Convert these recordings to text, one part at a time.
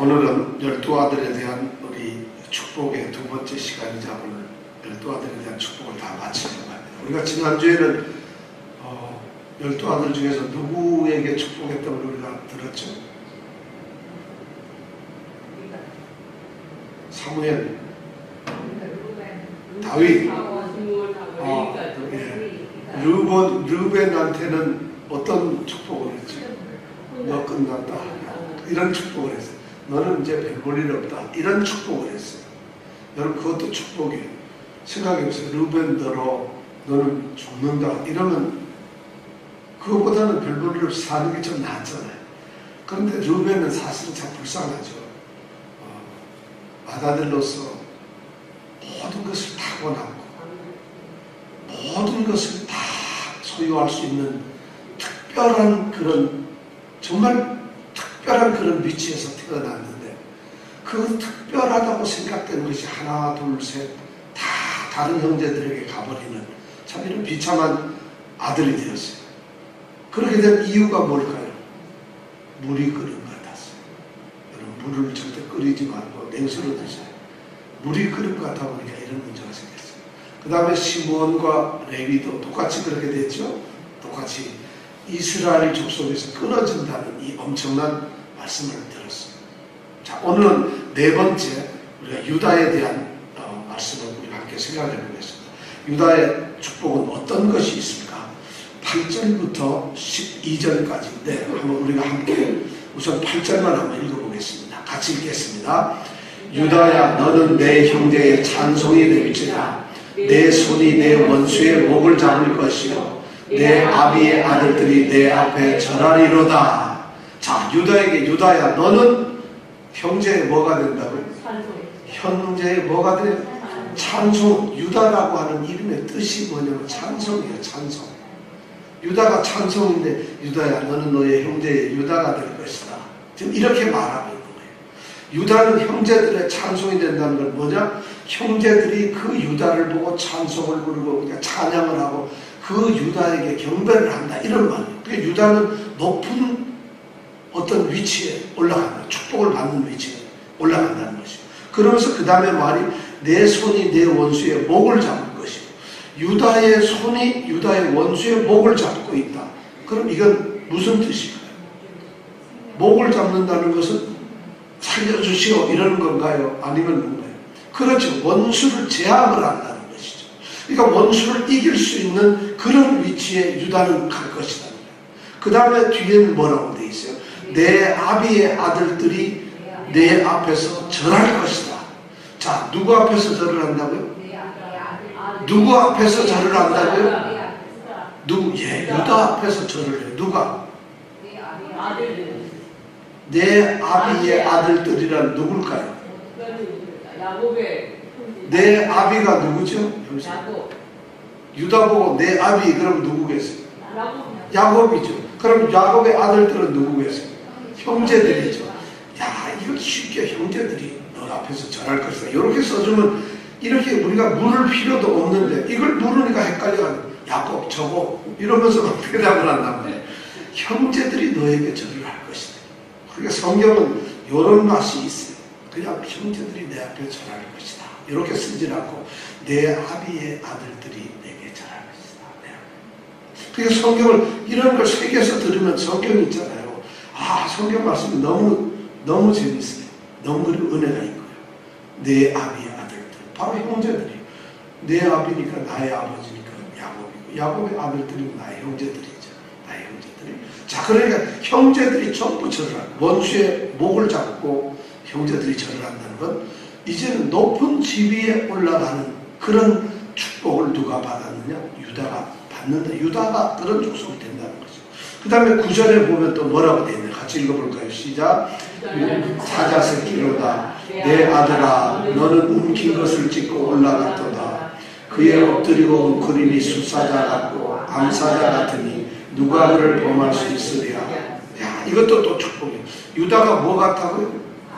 오늘은 12아들에 대한 우리 축복의 두 번째 시간이자 오늘 12아들에 대한 축복을 다 마치려고 합니다. 우리가 지난주에는 12아들 중에서 누구에게 축복했던 걸 우리가 들었죠? 사무엘, 다윗, 르벤한테는 어떤 축복을 했죠? 너 끝났다, 이런 축복을 했어요. 너는 이제 별 볼 일 없다, 이런 축복을 했어요. 여러분, 그것도 축복이에요. 생각해보세요. 르벤더러 너는 죽는다 이러면 그것보다는 별 볼 일 없이 사는 게 좀 낫잖아요. 그런데 르벤은 사실은 참 불쌍하죠. 아들로서 모든 것을 타고났고 모든 것을 다 소유할 수 있는 특별한 그런, 정말 특별한 그런 위치에서 태어났는데 그 특별하다고 생각되는 것이 하나 둘 셋 다 다른 형제들에게 가버리는 참 이런 비참한 아들이 되었어요. 그렇게 된 이유가 뭘까요? 물이 끓은 것 같았어요. 여러분, 물을 절대 끓이지 말고 냉수로 드세요. 물이 끓은 것 같아 보니까 이런 문제가 생겼어요. 그 다음에 시므온과 레위도 똑같이 그렇게 됐죠. 똑같이 이스라엘 족속에서 끊어진다는 이 엄청난 말씀을 들었어요. 자, 오늘은 네 번째 우리가 유다에 대한 말씀을 우리가 함께 생각해 보겠습니다. 유다의 축복은 어떤 것이 있습니까? 8절부터 12절까지인데 한번 우리가 함께 우선 8절만 한번 읽어보겠습니다. 같이 읽겠습니다. 유다야, 너는 내 형제의 찬송이 될지라. 내 손이 내 원수의 목을 잡을 것이요 내 아비의 아들들이 내 앞에 절하리로다. 자, 유다에게, 유다야, 너는 형제의 뭐가 된다고요? 형제의 뭐가 돼? 찬송. 유다라고 하는 이름의 뜻이 뭐냐면 찬송이에요. 찬송. 유다가 찬송인데, 유다야, 너는 너의 형제의 유다가 될 것이다. 지금 이렇게 말하고 있는 거예요. 유다는 형제들의 찬송이 된다는 건 뭐냐? 형제들이 그 유다를 보고 찬송을 부르고 그러니까 찬양을 하고 그 유다에게 경배를 한다, 이런 말이에요. 그러니까 유다는 높은 어떤 위치에 올라간다. 축복을 받는 위치에 올라간다는 것이에요. 그러면서 그 다음에 말이 내 손이 내 원수의 목을 잡을 것이고, 유다의 손이 유다의 원수의 목을 잡고 있다. 그럼 이건 무슨 뜻일까요? 목을 잡는다는 것은 살려주시오 이러는 건가요? 아니면 뭔가요? 그렇죠. 원수를 제압을 한다는 것이죠. 그러니까 원수를 이길 수 있는 그런 위치에 유다는 갈 것이다. 그 다음에 뒤에는 뭐라고 되어 있어요? 내 아비의 아들들이 내 앞에서 절할 것이다. 자, 누구 앞에서 절을 한다고요? 누구 앞에서 절을 한다고요? 누구? 예, 유다 앞에서 절을 해요. 누가? 내 아비의 아들들이란 누굴까요? 내 아비가 누구죠? 유다 보고 내 아비, 그럼 누구 계세요? 야곱이죠. 그럼 야곱의 아들들은 누구 계세요? 형제들이죠. 야, 이거 쉽게 형제들이 너 앞에서 절할 것이다, 이렇게 써주면 이렇게 우리가 물을 필요도 없는데 이걸 물으니까 헷갈려. 야곱 저거 이러면서 막 대답을 한단 말이에요. 형제들이 너에게 절을 할 것이다. 그러니까 성경은 이런 맛이 있어요. 그냥 형제들이 내 앞에 절할 것이다, 이렇게 쓰지 않고 내 아비의 아들들이 내게 절할 것이다. 그러니까 성경을 이런 걸 새겨서 들으면 성경이 있잖아요. 아, 성경 말씀이 너무 재밌어요. 너무 은혜가 있고요. 내 아비의 아들들, 바로 형제들이. 내 아비니까 나의 아버지니까 야곱이고, 야곱의 아들들이 나의 형제들이죠. 나의 형제들이. 자, 그러니까 형제들이 전부 절을 하고, 원수의 목을 잡고 형제들이 절을 한다는 건 이제는 높은 지위에 올라가는 그런 축복을 누가 받았느냐? 유다가 받는다. 유다가 그런 족속이 된다는 거죠. 그 다음에 9절에 보면 또 뭐라고 되어 있나요? 같이 읽어볼까요? 시작. 사자새끼로다. 내 아들아, 너는 움킨 것을 찢고 올라갔도다. 그의 엎드리고 웅크림이 숫사자 같고 암사자 같으니 누가 그를 범할 수 있으랴. 야, 이것도 또 축복이에요. 유다가 뭐 같다고요?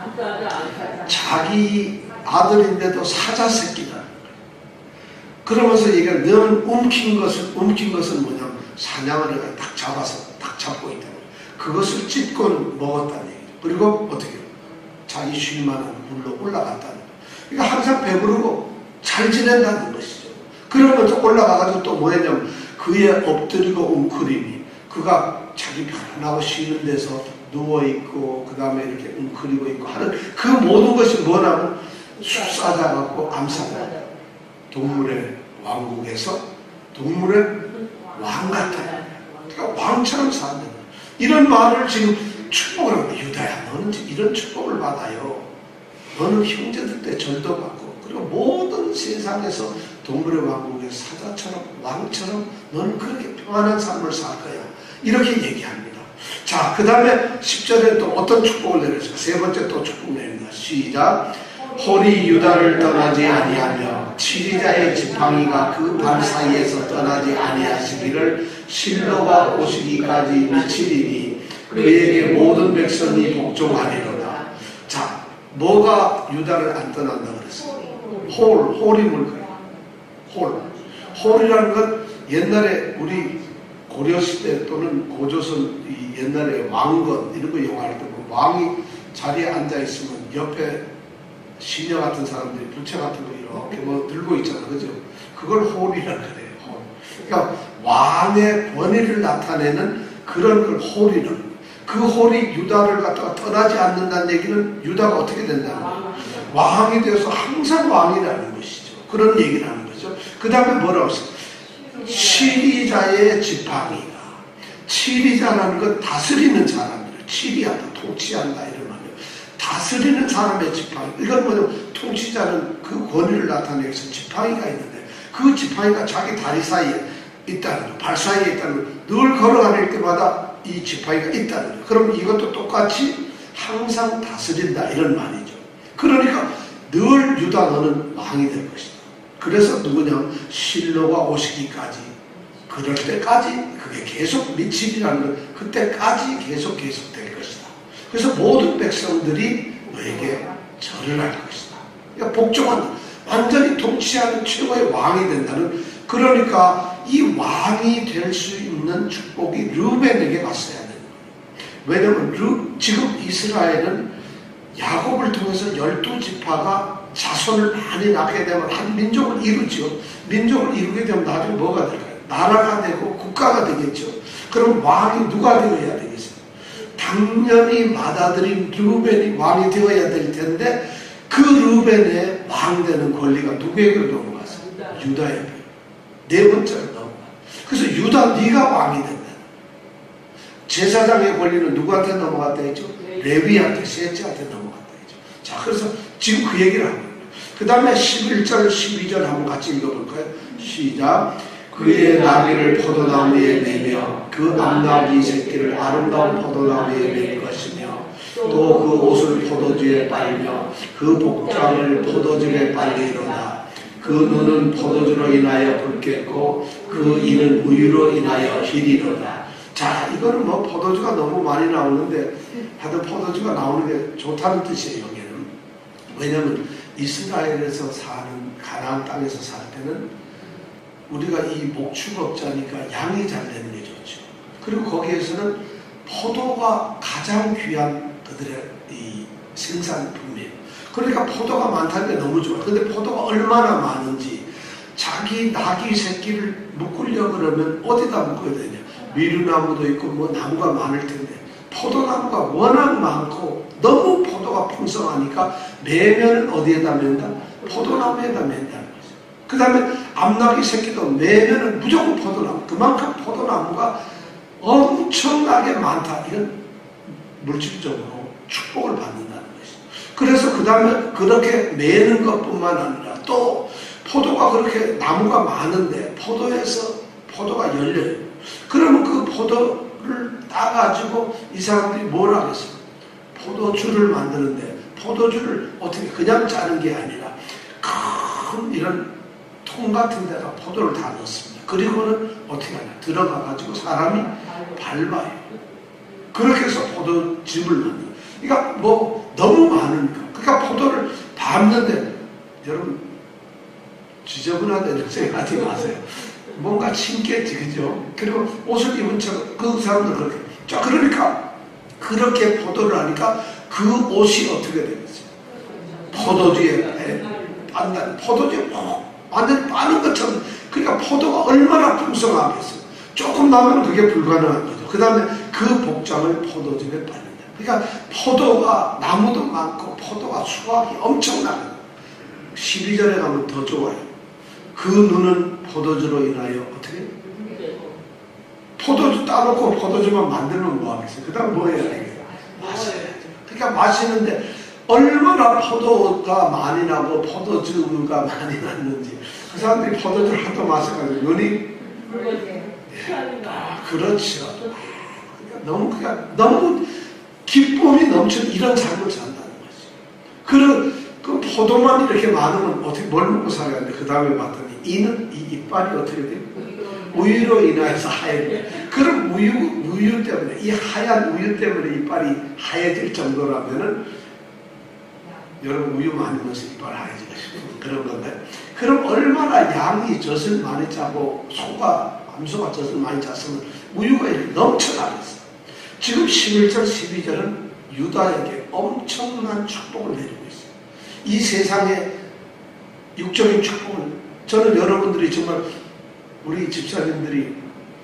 자기 아들인데도 사자새끼다. 그러면서 얘기하는, 너는 움킨 것은 뭐냐면 사냥을 해가 딱 잡아서 딱 잡고 있다. 그것을 찢고 먹었다는 얘기죠. 그리고 어떻게 해요? 자기 쉴만한 물로 올라갔다는 거예요. 그러니까 항상 배부르고 잘 지낸다는 것이죠. 그러면서 올라가가지고 또 뭐냐면 그의 엎드리고 웅크림이 그가 자기 편안하고 쉬는 데서 누워있고 그 다음에 이렇게 웅크리고 있고 하는 그 모든 것이 뭐냐면 숫사자갖고 암사자 동물의 왕국에서 동물의 왕 같다. 그러니까 왕처럼 산다. 이런 말을 지금 축복을 하고 유다야 너는 이런 축복을 받아요. 너는 형제들 때 절도 받고 그리고 모든 세상에서 동물의 왕국의 사자처럼 왕처럼 너는 그렇게 평안한 삶을 살 거야. 이렇게 얘기합니다. 자, 그 다음에 10절에 또 어떤 축복을 내렸을까? 세 번째 또 축복 내립니다. 시작. 홀이 유다를 떠나지 아니하며 치리자의 지팡이가 그 발 사이에서 떠나지 아니하시기를 실로가 오시기까지 미치리니 그에게 모든 백성이 복종하리로다. 자, 뭐가 유다를 안 떠난다 그랬어요? 홀이 뭘까요? 홀이라는 건 옛날에 우리 고려시대 또는 고조선 옛날에 왕건 이런 거 영화할 때 보면 왕이 자리에 앉아있으면 옆에 시녀 같은 사람들이 부채 같은 거 이렇게 뭐 들고 있잖아. 그죠? 그걸 홀이라고 그래요. 홀. 그러니까 왕의 권위를 나타내는 그런 걸 홀이라는 거예요. 그 홀이 유다를 갖다가 떠나지 않는다는 얘기는 유다가 어떻게 된다는 거예요? 왕이 되어서 항상 왕이라는 것이죠. 그런 얘기를 하는 거죠. 그 다음에 뭐라고 했어요? 치리자의 지팡이가. 치리자라는 건 다스리는 사람이에요. 치리한다, 통치한다 이런 말이에요. 다스리는 사람의 지팡이. 이건 뭐냐면 통치자는 그 권위를 나타내기 위해서 지팡이가 있는데 그 지팡이가 자기 다리 사이에 있다는 거, 발 사이에 있다는 거, 늘 걸어다닐 때마다 이 지팡이가 있다는 거. 그럼 이것도 똑같이 항상 다스린다 이런 말이죠. 그러니까 늘 유다 너는 왕이 될 것이다. 그래서 누구냐? 실로가 오시기까지 그럴 때까지 그게 계속 미치리라는 건 그때까지 계속 될 것이다. 그래서 모든 백성들이 너에게 절을 할 것이다. 그러니까 복종한다. 완전히 통치하는 최고의 왕이 된다는. 그러니까 이 왕이 될 수 있는 축복이 르벤에게 갔어야 되는 거예요. 왜냐하면 지금 이스라엘은 야곱을 통해서 12지파가 자손을 많이 낳게 되면 한 민족을 이루죠. 민족을 이루게 되면 나중에 뭐가 될까요? 나라가 되고 국가가 되겠죠. 그럼 왕이 누가 되어야 되겠어요? 당연히 맏아들인 르벤이 왕이 되어야 될 텐데 그 르벤의 왕 되는 권리가 누구에게 넘어갔어요? 유다에게. 네 번째로 넘어가. 그래서 유다 네가 왕이 된다. 제사장의 권리는 누구한테 넘어갔다 했죠? 레위한테, 셋째한테 넘어갔다 했죠. 자, 그래서 지금 그 얘기를 합니다. 그 다음에 11절, 12절 한번 같이 읽어볼까요? 시작. 그의 나귀를 포도나무에 매며 그 암나귀 새끼를 아름다운 포도나무에 맬 것이며 또 그 옷을 포도주에 빨며 그 복장을 포도즙에 빨리로다. 그 눈은 포도주로 인하여 붉겠고 그 이는 우유로 인하여 희리로다. 자, 이거는 뭐 포도주가 너무 많이 나오는데 하여튼 포도주가 나오는 게 좋다는 뜻이에요. 여기는. 왜냐하면 이스라엘에서 사는 가나안 땅에서 살 때는 우리가 이 목축업자니까 양이 잘 되는 게 좋죠. 그리고 거기에서는 포도가 가장 귀한 그들의 이 생산품이에요. 그러니까 포도가 많다는 게 너무 좋아요. 근데 포도가 얼마나 많은지 자기 나귀 새끼를 묶으려고 그러면 어디다 묶어야 되냐. 미루나무도 있고 뭐 나무가 많을 텐데 포도나무가 워낙 많고 너무 포도가 풍성하니까 매면은 어디에다 맨다? 포도나무에다 맨다는 거죠. 그 다음에 암나귀 새끼도 매면은 무조건 포도나무. 그만큼 포도나무가 엄청나게 많다. 이건 물질적으로 축복을 받는다는 것이죠. 그래서 그 다음에 그렇게 매는 것뿐만 아니라 또 포도가 그렇게 나무가 많은데 포도에서 포도가 열려요. 그러면 그 포도를 따가지고 이 사람들이 뭘 하겠어요? 포도주를 만드는데 포도주를 어떻게 그냥 짜는 게 아니라 큰 이런 통 같은 데다 포도를 다 넣습니다. 그리고는 어떻게 하냐? 들어가가지고 사람이 밟아요. 그렇게 해서 포도즙을 만들어요. 그러니까 뭐 너무 많으니까. 그러니까 포도를 밟는데 여러분 지저분하다 이런 생각하지 마세요. 뭔가 신기했지, 그죠? 그리고 옷을 입은 척, 그 사람들 그렇게. 자, 그러니까, 그렇게 포도를 하니까 그 옷이 어떻게 되겠어요? 포도주에 빤다. 포도주에 완전히 빠는 것처럼. 그러니까 포도가 얼마나 풍성하겠어요. 조금 나면 그게 불가능한 거죠. 그 다음에 그 복장을 포도즙에 빠는다. 그러니까 포도가 나무도 많고 포도가 수확이 엄청나요. 12절에 가면 더 좋아요. 그 눈은 포도주로 인하여 어떻게? 포도주 따놓고 포도주만 만들면 뭐 하겠어요? 그 다음 뭐 해야 되겠어요? 마셔야죠. 그러니까 마시는데 얼마나 포도가 많이 나고 포도주가 많이 났는지. 그 사람들이 포도주를 하도 마셔가지고 눈이 그렇죠. 그러니까 너무 기쁨이 넘치는 이런 삶을 산다는 거지. 그 포도만 이렇게 많으면 어떻게 뭘 먹고 살아야 되는데 그 다음에 봤더니 이 이빨이 어떻게 돼요? 우유로 인해서 하얘요. 그럼 우유 때문에 이 하얀 우유 때문에 이빨이 하얘질 정도라면은 여러분 우유 많이 먹어서 이빨 하얘지고 싶은 그런 건데 그럼 얼마나 양이 젖을 많이 짜고 암소가 젖을 많이 짰으면 우유가 이렇게 넘쳐나겠어. 지금 11절 12절은 유다에게 엄청난 축복을 내리고 있어요. 이 세상에 육적인 축복을 저는 여러분들이 정말 우리 집사님들이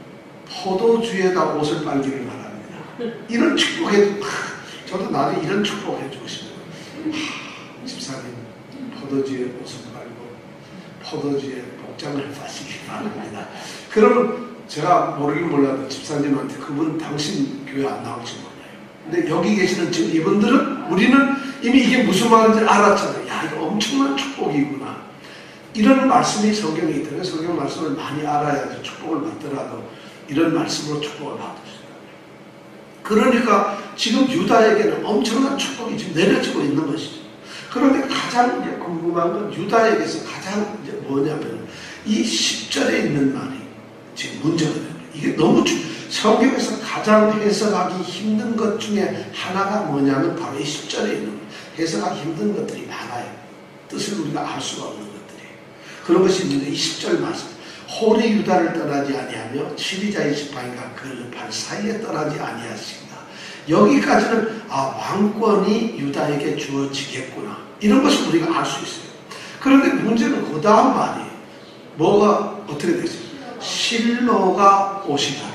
포도주에다 옷을 빨기를 바랍니다. 이런 축복해 저도 나중에 이런 축복 해주고 싶어요. 집사님 포도주에 옷을 빨고 포도주에 복장을 빠시기 바랍니다. 그러면 제가 모르긴 몰라도 집사님한테 그분 당신 교회 안 나올지 몰라요. 근데 여기 계시는 지금 이분들은 우리는 이미 이게 무슨 말인지 알았잖아요. 야 이거 엄청난 축복이구나. 이런 말씀이 성경에 있다면 성경 말씀을 많이 알아야지 축복을 받더라도 이런 말씀으로 축복을 받을 수 있다. 그러니까 지금 유다에게는 엄청난 축복이 지금 내려지고 있는 것이죠. 그런데 가장 이제 궁금한 건 유다에게서 가장 이제 뭐냐면 이 10절에 있는 말이 지금 문제가 됩니다. 이게 너무 성경에서 가장 해석하기 힘든 것 중에 하나가 뭐냐면 바로 이 10절에 있는 해석하기 힘든 것들이 많아요. 뜻을 우리가 알 수가 없는 것들이에요. 그런 것이 있는데 이 10절 말씀 홀이 유다를 떠나지 아니하며 12자의 지팡이가 그를 발 사이에 떠나지 아니하신다. 여기까지는 왕권이 유다에게 주어지겠구나. 이런 것을 우리가 알 수 있어요. 그런데 문제는 그 다음 말이 뭐가 어떻게 되죠? 실로가 오시다가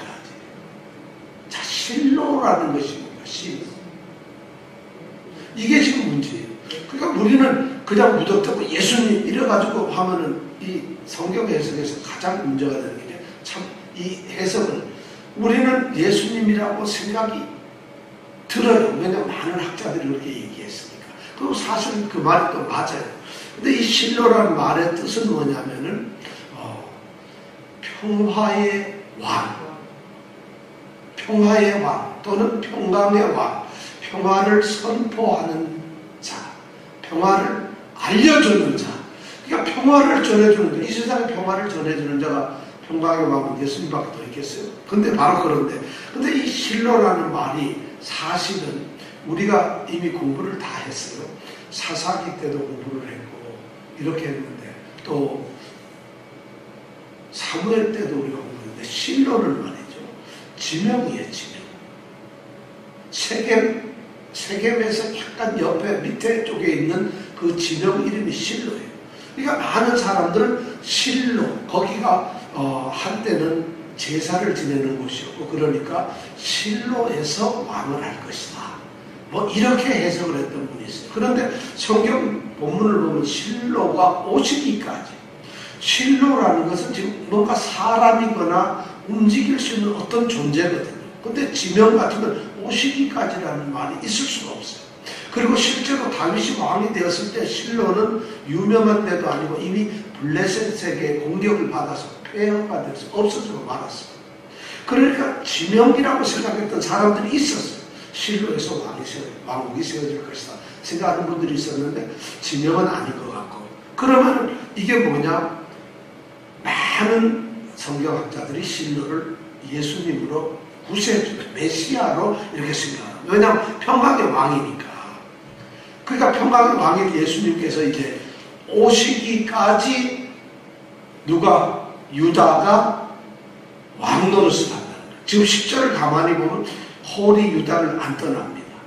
자 실로라는 것이 뭔가 실로 이게 지금 문제예요. 그러니까 우리는 그냥 무덕하고 예수님 이래가지고 하면은 이 성경 해석에서 가장 문제가 되는 게 참 이 해석을 우리는 예수님이라고 생각이 들어요. 왜냐하면 많은 학자들이 그렇게 얘기했으니까. 그리고 사실 그 말이 또 맞아요. 근데 이 실로라는 말의 뜻은 뭐냐면은 평화의 왕, 평화의 왕 또는 평강의 왕, 평화를 선포하는 자, 평화를 알려주는 자. 그러니까 평화를 전해주는 자, 이 세상에 평화를 전해주는 자가 평강의 왕은 예수님밖에 더 있겠어요? 근데 바로 그런데, 근데 이 실로라는 말이 사실은 우리가 이미 공부를 다 했어요. 사사기 때도 공부를 했고 이렇게 했는데 또 사무엘 때도 우리가 공부했는데 실로를 말이죠. 지명이에요. 지명. 세겜에서 약간 옆에 밑에 쪽에 있는 그 지명 이름이 실로예요. 그러니까 많은 사람들은 실로 거기가 한때는 제사를 지내는 곳이었고 그러니까 실로에서 왕을 할 것이다. 뭐 이렇게 해석을 했던 분이 있어요. 그런데 성경 본문을 보면 실로가 오시기까지 실로라는 것은 지금 뭔가 사람이거나 움직일 수 있는 어떤 존재거든요. 근데 지명 같은 건 오시기까지라는 말이 있을 수가 없어요. 그리고 실제로 다윗이 왕이 되었을 때 실로는 유명한 데도 아니고 이미 블레셋에게 공격을 받아서 폐허가 돼서 없어지고 말았어요. 그러니까 지명이라고 생각했던 사람들이 있었어요. 실로에서 왕국이 세워질 것이다 생각하는 분들이 있었는데 지명은 아닌 것 같고 그러면 이게 뭐냐? 많은 성경학자들이 실로를 예수님으로 구세주, 메시아로 이렇게 생각합니다. 왜냐하면 평강의 왕이니까. 그러니까 평강의 왕인 예수님께서 이제 오시기까지 누가? 유다가 왕 노릇을 한다는 거예요. 지금 10절을 가만히 보면 홀이 유다를 안 떠납니다.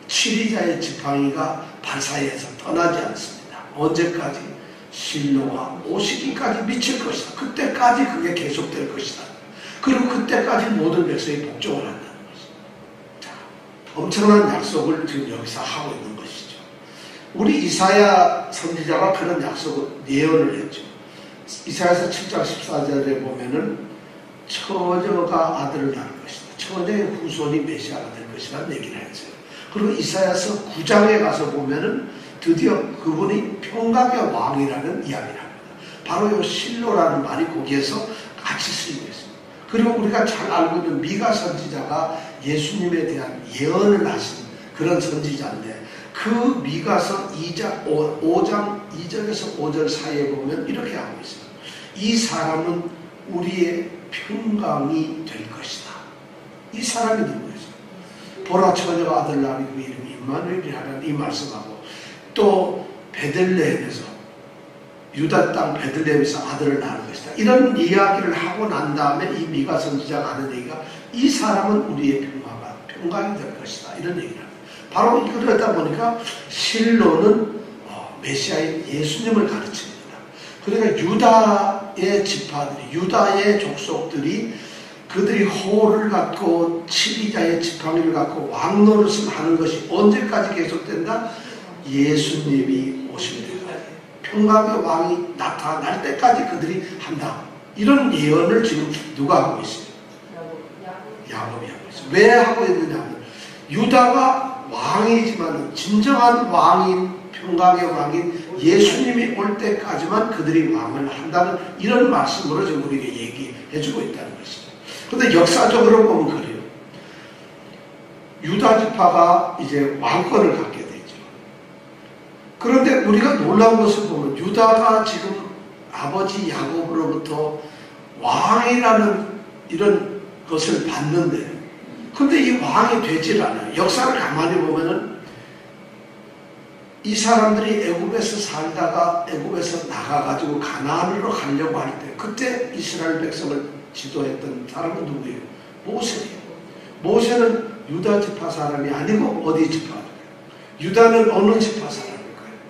치리자의 지팡이가 발사에서 떠나지 않습니다. 언제까지? 실로가 오시기까지 미칠 것이다. 그때까지 그게 계속될 것이다. 그리고 그때까지 모든 백성이 복종을 한다는 것입니다. 자, 엄청난 약속을 지금 여기서 하고 있는 것이죠. 우리 이사야 선지자가 그런 약속을 예언을 했죠. 이사야서 7장 14절에 보면은 처녀가 아들을 낳을 것이다. 처녀의 후손이 메시아가 될 것이라는 얘기를 했어요. 그리고 이사야서 9장에 가서 보면은 드디어 그분이 평강의 왕이라는 이야기를 합니다. 바로 이 실로라는 말이 거기에서 같이 쓰이고 있습니다. 그리고 우리가 잘 알고 있는 미가 선지자가 예수님에 대한 예언을 하신 그런 선지자인데, 그 미가서 5장 2절에서 5절 사이에 보면 이렇게 하고 있어요. 이 사람은 우리의 평강이 될 것이다. 이 사람이 누구예요? 보라 처녀가 아들 낳으니 그 이름이 임마누엘이라는 이 말씀하고, 또 베들레헴에서 유다 땅 베들레헴에서 아들을 낳을 것이다. 이런 이야기를 하고 난 다음에 이 미가 선지자가 하는 얘기가 이 사람은 우리의 평강이 될 것이다. 이런 얘기를 합니다. 바로 그러다 보니까 실로는 메시아인 예수님을 가르칩니다. 그러니까 유다의 지파들이, 유다의 족속들이 그들이 호를 갖고 치리자의 지팡이를 갖고 왕 노릇을 하는 것이 언제까지 계속된다? 예수님이 오실 때까지, 평강의 왕이 나타날 때까지 그들이 한다. 이런 예언을 지금 누가 하고 있어요? 야곱이 하고 있어요. 왜 하고 있느냐면 유다가 왕이지만 진정한 왕인, 평강의 왕인 예수님이 올 때까지만 그들이 왕을 한다는 이런 말씀으로 지금 우리에게 얘기해주고 있다는 것이죠. 그런데 역사적으로 보면 그래요. 유다 지파가 이제 왕권을 갖게 되죠. 그런데 우리가 놀라운 것을 보면 유다가 지금 아버지 야곱으로부터 왕이라는 이런 것을 받는데, 근데 이 왕이 되질 않아요. 역사를 가만히 보면은 이 사람들이 애굽에서 살다가 애굽에서 나가가지고 가나안으로 가려고 할 때, 그때 이스라엘 백성을 지도했던 사람은 누구예요? 모세예요. 모세는 유다 지파 사람이 아니고 어디 지파일까요? 유다는 어느 지파 사람일까요?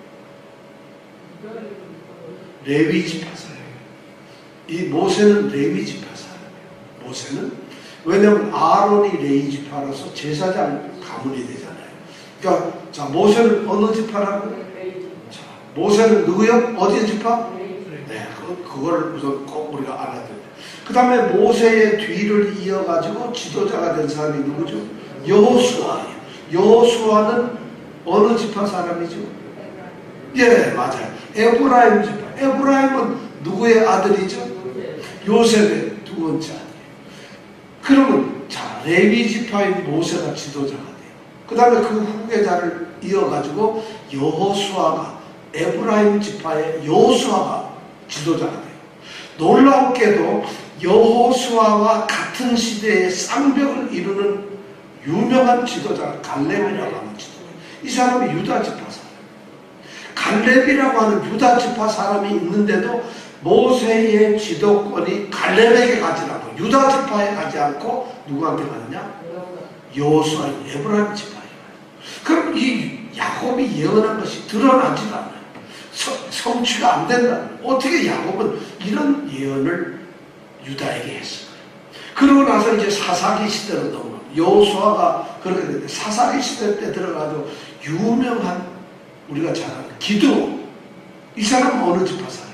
레위 지파 사람이에요. 이 모세는 레위 지파 사람이에요. 모세는 왜냐하면 아론이 레위 지파로서 제사장 가문이 되잖아요. 그러니까 자, 모세는 어느 지파라고? 자, 모세는 누구요? 어디 지파? 네, 그걸 우선 꼭 우리가 알아야 돼요. 그 다음에 모세의 뒤를 이어가지고 지도자가 된 사람이 누구죠? 여호수아예요. 여호수아는 어느 지파 사람이죠? 예, 맞아요. 에브라임 지파. 에브라임은 누구의 아들이죠? 요셉의 두 번째 아들. 그러면 자, 레위 지파인 모세가 지도자가 돼요. 그 다음에 그 후계자를 이어가지고 여호수아가, 에브라임 지파의 여호수아가 지도자가 돼요. 놀랍게도 여호수아와 같은 시대에 쌍벽을 이루는 유명한 지도자가 갈렙이라고 하는 지도자. 이 사람이 유다 지파 사람. 갈렙이라고 하는 유다 지파 사람이 있는데도 모세의 지도권이 갈렙에게 가지 않고 유다 지파에 가지 않고 누구한테 가느냐? 여호수아, 에브라임 지파에 가요. 그럼 이 야곱이 예언한 것이 드러나지 않아요. 성취가 안 된다. 어떻게 야곱은 이런 예언을 유다에게 했을까요? 그러고 나서 이제 사사기 시대로 넘어가요. 여호수아가 그렇게 되는데 사사기 시대 때 들어가도 유명한 우리가 잘 아는 기드온. 이 사람은 어느 지파 사람일까요?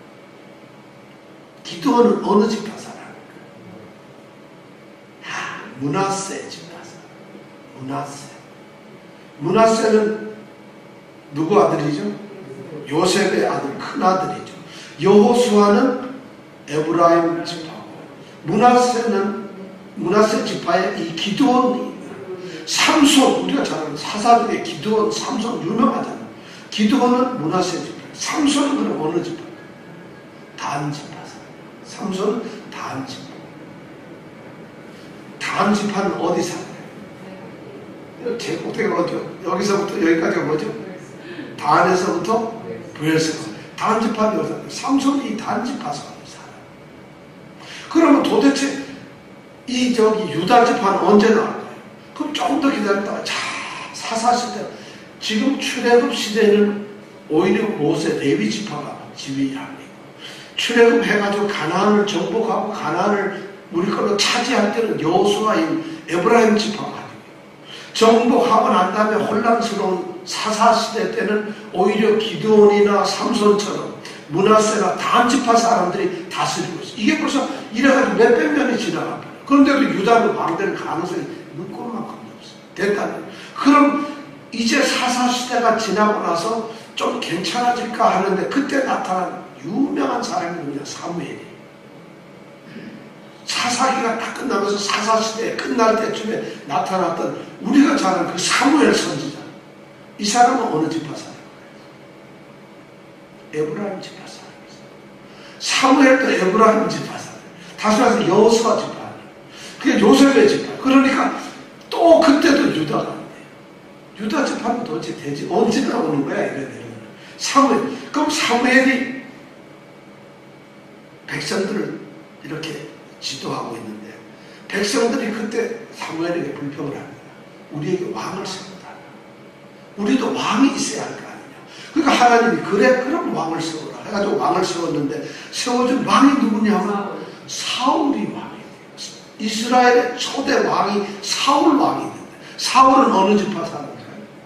기드온은 어느 지파 사람일까요? 므낫세 지파 사람. 므낫세는 누구 아들이죠? 요셉의 아들, 큰 아들이죠. 여호수아는 에브라임 지파고, 므낫세 지파의 이 기드온이, 삼손, 우리가 잘 아는 사사 중에 기드온, 삼손 유명하잖아요. 기드온은 므낫세 지파. 삼손은 그럼 어느 지파? 단 지파. 삼손은 단 지파. 단 지파는 어디 살아요? 제 꼭대기가 어디요? 여기서부터 여기까지가 뭐죠? 단에서부터 브엘세바. 단 지파는 어디 살아요? 삼손이 단 지파 살아요. 그러면 도대체 이 유다 지파는 언제 나올 거예요? 그럼 조금 더 기다렸다가 자, 사사시대. 지금 출애굽 시대는 오히려 모세 레위 지파가 지휘합니다. 출애굽해가지고 가나안을 정복하고 가나안을 우리 걸로 차지할 때는 여호수아인 에브라임 지파가 가지고, 정복하고 난 다음에 혼란스러운 사사시대 때는 오히려 기드온이나 삼손처럼 므낫세나 다음 지파 사람들이 다스리고 있어요. 이게 벌써 이래가지고 몇백 년이 지나갑니다. 그런데도 유다는 왕될 가능성이 눈꼽만큼도 없어요. 됐다면. 그럼 이제 사사시대가 지나고 나서 좀 괜찮아질까 하는데 그때 나타난 유명한 사람이 누구냐? 사무엘이. 사사기가 다 끝나면서 사사시대 끝날 때쯤에 나타났던 우리가 잘 아는 그 사무엘 선지자. 이 사람은 어느 지파 사람이에요? 에브라임 지파 사람이에요. 사무엘도 에브라임 지파 사람이에요. 다시 말해서 여호수아 지파. 그게 요셉의 지파. 그러니까 또 그때도 유다가 안 돼요. 유다 지파는 도대체 되지 언제 나오는 거야? 이래 되는 사무엘. 그럼 사무엘이 백성들을 이렇게 지도하고 있는데 백성들이 그때 사무엘에게 불평을 합니다. 우리에게 왕을 세우다. 우리도 왕이 있어야 할 거 아니냐. 그러니까 하나님이 그래 그럼 왕을 세우라 해가지고 왕을 세웠는데 세워준 왕이 누구냐면 사울이 왕이에요. 이스라엘의 초대 왕이 사울 왕이 있는데 사울은 어느 지파 사람일까요?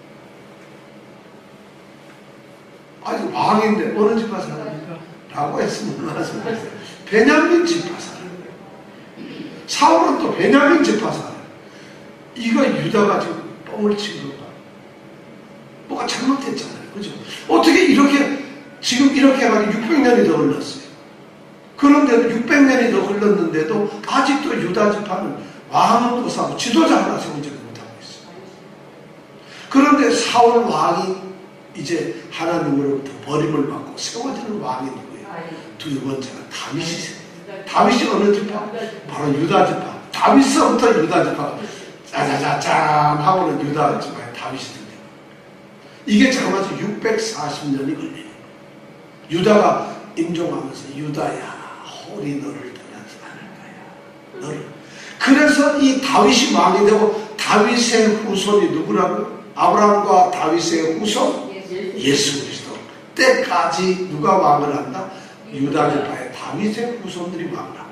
아니 왕인데 어느 지파 사람입니까? 라고 했으면 말씀하세요. 베냐민 지파 사람. 사울은 또 베냐민 지파 사람. 이거 유다가 지금 뻥을 친 건가? 뭐가 잘못됐잖아요. 그죠? 어떻게 이렇게 지금 이렇게 해가지고 600년이 더 흘렀어요. 그런데도 600년이 더 흘렀는데도 아직도 유다 지파는 왕은 못 사고 지도자 하나 세우지 못하고 있어요. 그런데 사울 왕이 이제 하나님으로부터 버림을 받고 세워지는 왕이 누구예요? 두 번째는 다윗이세요. 다윗이 어느 지파? 바로 유다 지파. 다윗서부터 유다 지파가 짜자자짠 하고는 유다 지파에 다윗이 등장합니다. 이게 잠깐만 640년이 걸려요. 유다가 임종하면서 유다야 홀이 너를 떠나지 않을 거야. 너를. 그래서 이 다윗이 왕이 되고 다윗의 후손이 누구라고요? 아브라함과 다윗의 후손 예수 그리스도 때까지 누가 왕을 한다? 유다 지파의 다윗의 후손들이 왕을 합니다.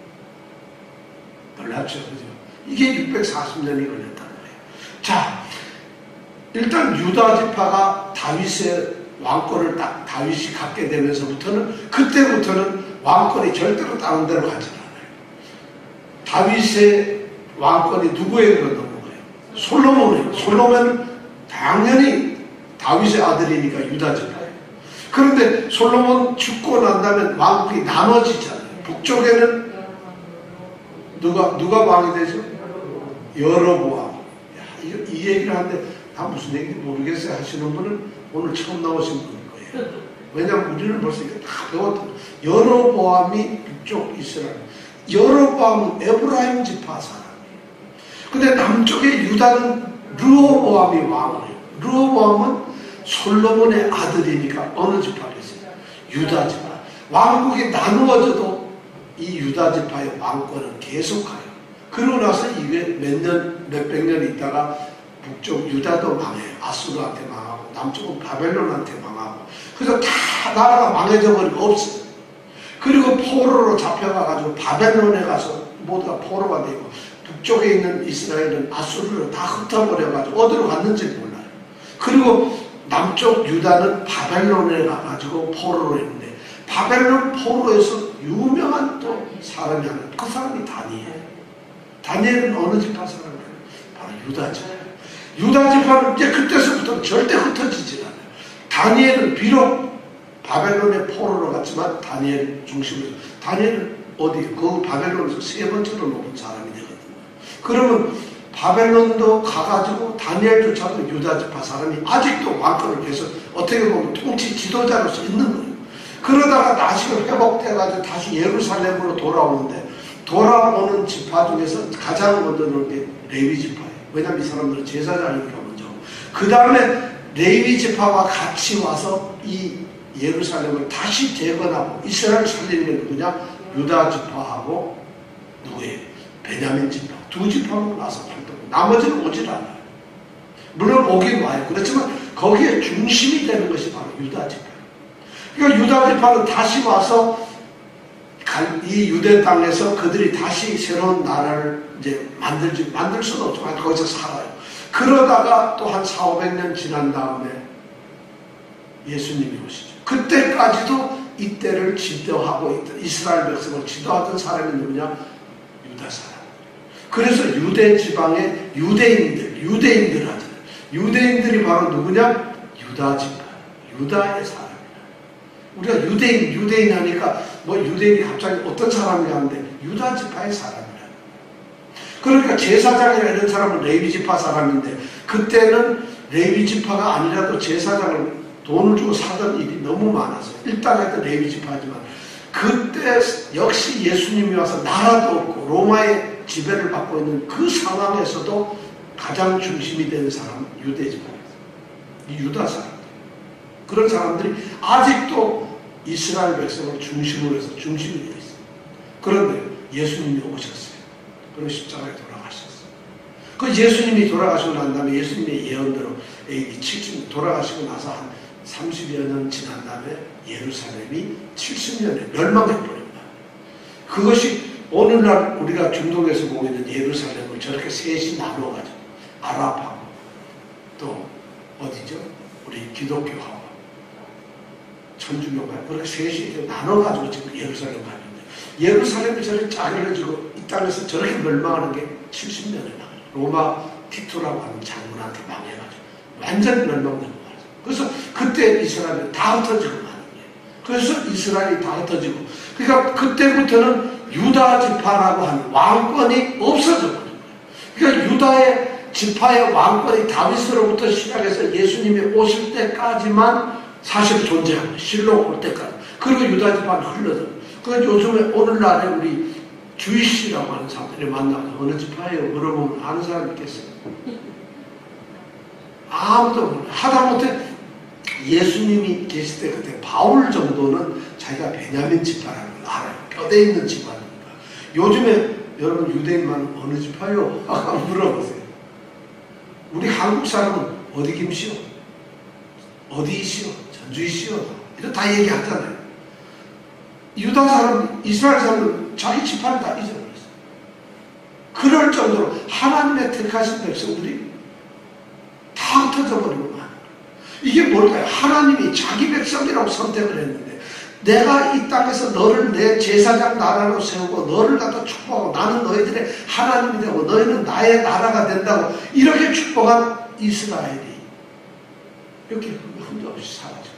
놀랍죠, 그죠? 이게 640년이 걸렸다는 거예요. 자, 일단 유다 지파가 다윗의 왕권을 딱 다윗이 갖게 되면서부터는 그때부터는 왕권이 절대로 다른 데로 가지 않아요. 다윗의 왕권이 누구에게로 넘어가요? 솔로몬이에요. 솔로몬은 당연히 다윗의 아들이니까 유다 지파예요. 그런데 솔로몬 죽고 난 다음에 왕국이 나눠지잖아요. 북쪽에는 누가 왕이 되죠? 여로보암. 이 얘기를 하는데 다 무슨 얘기인지 모르겠어요 하시는 분은 오늘 처음 나오신 분일 거예요. 왜냐하면 우리는 벌써 이게 다 배웠던 여로보암이 북쪽 이스라엘. 여로보암은 에브라임 지파 사람이에요. 근데 남쪽의 유다는 르호보암이 왕을 해요. 르호보암은 솔로몬의 아들이니까 어느 지파겠어요? 유다 지파. 왕국이 나누어져도 이 유다 지파의 왕권은 계속가요. 그러고 나서 이게 몇백 년 있다가 북쪽 유다도 망해요. 아수르한테 망하고 남쪽은 바벨론한테 망하고 그래서 다 나라가 망해져 버리고 없어요. 그리고 포로로 잡혀가가지고 바벨론에 가서 모두가 포로가 되고 북쪽에 있는 이스라엘은 아수르로 다 흩어버려가지고 어디로 갔는지 몰라요. 그리고 남쪽 유다는 바벨론에 가가지고 포로로 했는데 바벨론 포로에서 유명한 또 사람이 하나 그 사람이 다니엘. 다니엘은 어느 지파 사람이에요? 바로 유다 지파. 유다 지파는 이제 그때서부터 절대 흩어지지 않아요. 다니엘은 비록 바벨론의 포로로 갔지만 다니엘 중심으로 다니엘은 어디 그 바벨론에서 세 번째로 높은 사람이 되거든요. 그러면 바벨론도 가가지고 다니엘조차도 유다 지파 사람이 아직도 왕권을 계속 어떻게 보면 통치 지도자로서 있는 거예요. 그러다가 나시가 회복돼가지고 다시 예루살렘으로 돌아오는데 돌아오는 지파 중에서 가장 먼저 넣은 게 레위 지파예요. 왜냐하면 이 사람들은 제사장이니까 먼저. 그 다음에 레위 지파와 같이 와서 이 예루살렘을 다시 재건하고 이스라엘을 살리는 게 누구냐? 유다 지파하고 누구예요? 베냐민 지파. 두 지파만 와서 활동. 나머지는 오질 않아요. 물론 오긴 와요. 그렇지만 거기에 중심이 되는 것이 바로 유다 지파. 그러니까 유다 지파는 다시 와서 이 유대 땅에서 그들이 다시 새로운 나라를 이제 만들 수는 없지만 거기서 살아요. 그러다가 또 한 400~500년 지난 다음에 예수님이 오시죠. 그때까지도 이때를 지도하고 있던 이스라엘 백성을 지도하던 사람이 누구냐? 유다 사람. 그래서 유대 지방의 유대인들 하잖아요. 유대인들이 바로 누구냐? 유다 지파, 유다의 사람이야. 우리가 유대인 하니까 뭐 유대인이 갑자기 어떤 사람이 하는데 유다 지파의 사람이라. 그러니까 제사장이나 이런 사람은 레위 지파 사람인데 그때는 레위 지파가 아니라도 제사장을 돈을 주고 사던 일이 너무 많아서 일당했던 레위 지파지만 그때 역시 예수님이 와서 나라도 없고 로마의 지배를 받고 있는 그 상황에서도 가장 중심이 되는 사람은 유대 지파입니다. 이 유다 사람들. 그런 사람들이 아직도 이스라엘 백성을 중심으로 해서 중심이 되어 있어요. 그런데 예수님이 오셨어요. 그리고 십자가에 돌아가셨어요. 그 예수님이 돌아가시고 난 다음에 예수님의 예언대로 AD 70년 돌아가시고 나서 한 30여 년 지난 다음에 예루살렘이 70년에 멸망해버립니다. 그것이 오늘날 우리가 중동에서 보고 있는 예루살렘을 저렇게 셋이 나누어가지고 아랍하고 또 어디죠? 우리 기독교하고 천주교가 그렇게 셋이 나눠가지고 지금 예루살렘 가는데 예루살렘이 저렇게 짜려지고 이 땅에서 저렇게 멸망하는 게 70년에 나가요. 로마 티투라고 하는 장군한테 망해가지고 완전히 멸망된 거예요. 그래서 그때 이스라엘이 다 흩어지고 마는 거예요. 그래서 이스라엘이 다 흩어지고 그러니까 그때부터는 유다 지파라고 하는 왕권이 없어져 버린 거예요. 그러니까 유다의 지파의 왕권이 다윗으로부터 시작해서 예수님이 오실 때까지만 사실 존재합니다. 실로 올 때까지. 그리고 유다 지파는 흘러져. 그래서 요즘에 오늘날에 우리 주이씨라고 하는 사람들이 만나서 어느 지파예요? 물어보면 아는 사람 있겠어요? 아무도 몰라요. 하다못해 예수님이 계실 때 그때 바울 정도는 자기가 베냐민 지파라는 걸 알아요. 뼈대 있는 지파니까. 요즘에 여러분 유대인만 어느 지파요? 물어보세요. 우리 한국 사람은 어디 김씨요? 어디이시요? 전주이시요? 이런 다 얘기하잖아요. 유다 사람, 이스라엘 사람은 자기 지파를 다 잊어버렸어요. 그럴 정도로 하나님의 택하신 백성들이 다 흩어져 버리고 만. 이게 뭘까요? 하나님이 자기 백성이라고 선택을 했는데 내가 이 땅에서 너를 내 제사장 나라로 세우고 너를 갖다 축복하고 나는 너희들의 하나님이 되고 너희는 나의 나라가 된다고 이렇게 축복한 이스라엘이 이렇게 흠없이 사라지고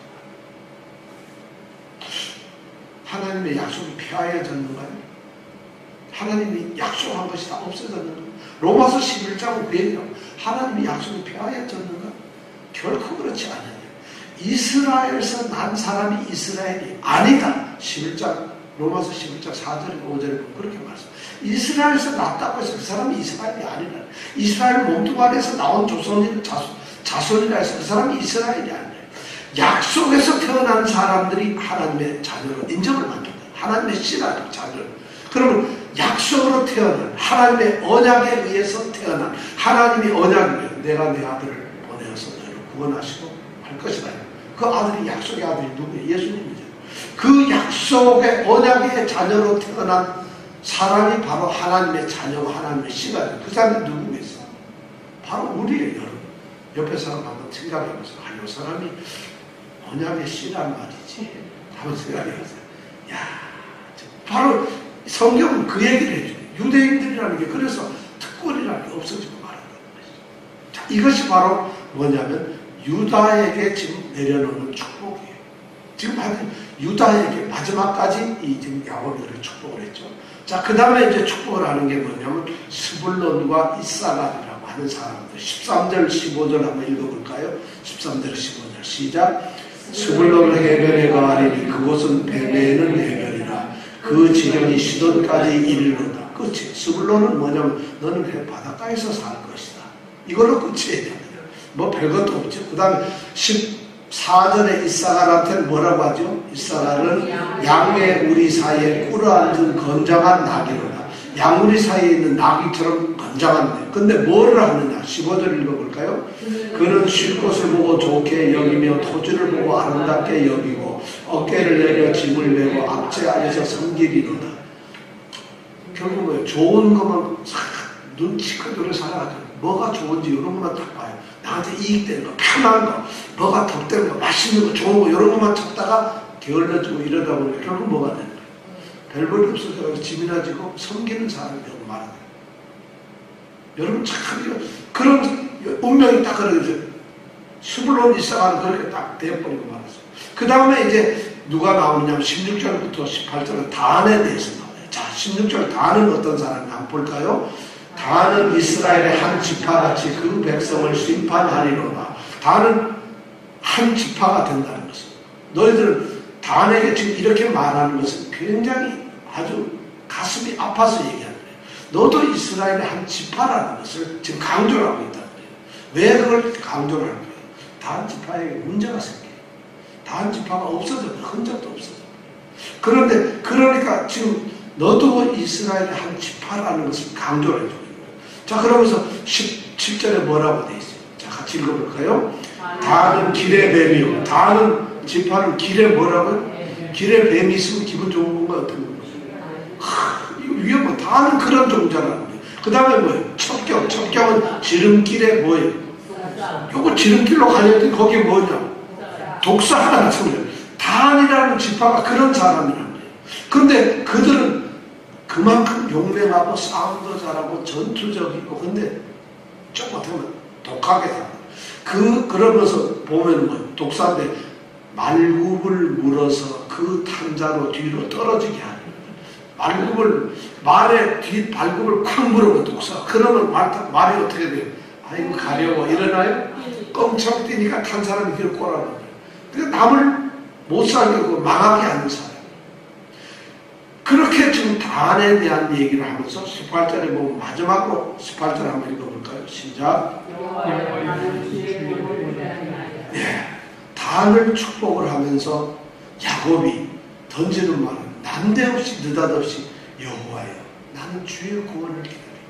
하나님의 약속이 폐하여졌는가요? 하나님이 약속한 것이 다 없어졌는가? 로마서 11장은 그 얘기라고 하나님의 약속이 폐하여졌는가? 결코 그렇지 않아요. 이스라엘에서 난 사람이 이스라엘이 아니다. 11장 로마서 11장 4절이고 5절에 보면 그렇게 말씀합니다. 이스라엘에서 났다고 해서 그 사람이 이스라엘이 아니라 이스라엘 몸뚱 안에서 나온 자손이라 해서 그 사람이 이스라엘이 아니라 약속에서 태어난 사람들이 하나님의 자녀로 인정을 받는다. 하나님의 씨라는 자녀. 그러면 약속으로 태어난 하나님의 언약에 의해서 태어난 하나님이 언약을 내가 내 아들을 보내어서 너를 구원하시고 할 것이다. 그 아들이 약속의 아들이 누구예요? 예수님이죠. 그 약속의 언약의 자녀로 태어난 사람이 바로 하나님의 자녀고 하나님의 씨가 돼요. 그 사람이 누구겠어요? 바로 우리예요. 여러분. 옆에 사람 한번 생각해보세요. 이 사람이 언약의 씨란 말이지. 한번 생각해보세요. 야, 바로 성경은 그 얘기를 해줘요. 유대인들이라는 게 그래서 특권이라는 게 없어지고 말한다는 것이죠. 자, 이것이 바로 뭐냐면 유다에게 지금 내려놓는 축복이에요. 지금 하여튼 유다에게 마지막까지 이 지금 야곱이 그렇게 축복을 했죠. 자, 그 다음에 이제 축복을 하는 게 뭐냐면 스불론과 이사갈이라고 하는 사람들. 13절, 15절 한번 읽어볼까요? 13절, 15절 시작. 스불론 해변에 가리니 그곳은 베베는 해변이라 그 지경이 시돈까지 이르렀다. 끝이. 스불론은 뭐냐면 너는 바닷가에서 살 것이다. 이걸로 끝이에요. 뭐 별것도 없죠. 그 다음에 14절에 이사갈한테는 뭐라고 하죠? 이사갈은 양의 우리 사이에 꿇어앉은 건장한 나귀로다. 양우리 사이에 있는 나귀처럼 건장한데, 근데 뭐를 하느냐? 15절 읽어볼까요? 그는 쉴 곳을 보고 좋게 여기며 토지를 보고 아름답게 여기고 어깨를 내려 짐을 메고 앞제 안에서 섬기리로다. 결국 뭐예요? 좋은 것만 눈치껏 오래 살아가지고 뭐가 좋은지 이런 것만 딱 봐요. 나한테 이익되는 거, 편한 거, 뭐가 덕되는 거, 맛있는 거, 좋은 거 이런 것만 찾다가 게을러지고 이러다 보니까 결국 뭐가 되는 거예요? 별볼이 없어져서 짐이나 지고 섬기는 사람이 되고 말하는 거예요. 여러분 참 그런 운명이 딱 그러겠어요. 수불론 이사가는 그렇게 딱 되어버리고 말았어요. 그 다음에 이제 누가 나오느냐면 16절부터 18절은 단에 대해서 나와요. 자, 16절 단은 어떤 사람이 한번 볼까요? 단은 이스라엘의 한 지파같이 그 백성을 심판하리로다. 단은 한 지파가 된다는 것은, 너희들은 단에게 지금 이렇게 말하는 것은 굉장히 아주 가슴이 아파서 얘기하는 거예요. 너도 이스라엘의 한 지파라는 것을 지금 강조를 하고 있다는 거예요. 왜 그걸 강조를 하는 거예요? 단 지파에게 문제가 생겨요. 단 지파가 없어져요. 흔적도 없어져요. 그런데 그러니까 지금 너도 이스라엘의 한 지파라는 것을 강조를 해주고 있는 거예요. 자, 그러면서 17절에 뭐라고 되어 있어요? 자, 같이 읽어볼까요? 단은 길의 뱀이요. 단은 지파는 길에 뭐라고요? 길에 뱀이 있으면 기분 좋은 건가 어떤 건가? 이거 위험한, 단은 그런 종자라는 거예요. 그 다음에 뭐예요? 첩경. 첩경은 지름길에 뭐예요? 요거 지름길로 가려면 거기에 뭐냐? 독사 하나 같은 거예요. 단이라는 지파가 그런 사람이라는 거예요. 그런데 그들은 그만큼 용맹하고 싸움도 잘하고 전투적이고, 근데 좀 어떻게 보면 독하게 살아요. 그러면서 보면 뭐 독사인데 말굽을 물어서 그 탄자로 뒤로 떨어지게 하는 거예요. 말의 뒷 발굽을 콱 물어서 독사. 그러면 말이 어떻게 돼요? 아이고 가려워 일어나요? 껑청 뛰니까 탄 사람이 뒤로 꼬라는 거예요. 그러니까 남을 못 살리고 망하게 하는 사람. 그렇게 지금 단에 대한 얘기를 하면서 18절에 보면 마지막으로 18절 한번 읽어볼까요? 시작. 네, 단을 축복을 하면서 야곱이 던지는 말은 난데없이 느닷없이 여호와여 나는 주의 구원을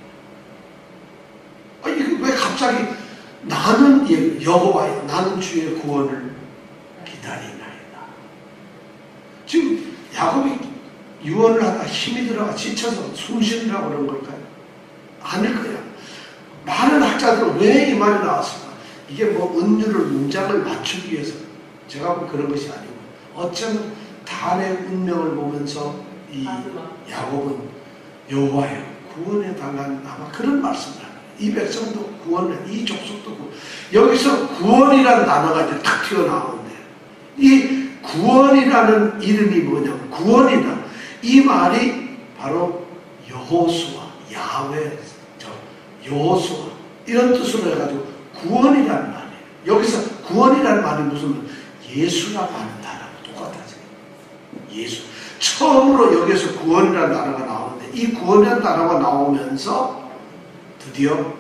기다려. 이게 왜 갑자기 나는 여호와여 나는 주의 구원을 기다리나이다. 지금 야곱이 유언을 하다 힘이 들어가 지쳐서 숨쉬느라고 그런 걸까요? 아닐 거야. 많은 학자들은 왜 이 말이 나왔을까? 이게 뭐 은유를 문장을 맞추기 위해서 제가 보면 그런 것이 아니고, 어쩌면 단의 운명을 보면서 이 야곱은 여호와여 구원해 달라는 아마 그런 말씀을 하는 거예요. 이 백성도 구원해, 이 족속도 구원. 여기서 구원이라는 단어가 이제 탁 튀어나오는데, 이 구원이라는 이름이 뭐냐면 구원이다. 이 말이 바로 여호수아, 야훼, 여호수아 이런 뜻으로 해가지고 구원이라는 말이에요. 여기서 구원이라는 말이 무슨 예수라고 하는 단어하고 똑같아요. 예수. 처음으로 여기서 구원이라는 단어가 나오는데, 이 구원이라는 단어가 나오면서 드디어